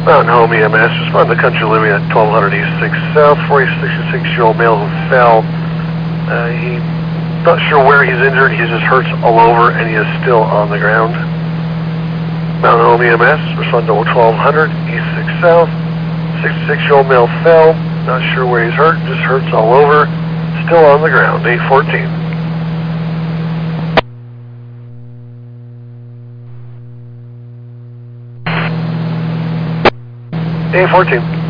Mountain Home EMS, respond to Country Living at 1200 East 6 South, 46-year-old male who fell. He's not sure where he's injured, he just hurts all over and he is still on the ground. Mountain Home EMS, respond to 1200 East 6 South, 66-year-old male fell, not sure where he's hurt, just hurts all over, still on the ground, 814. 814.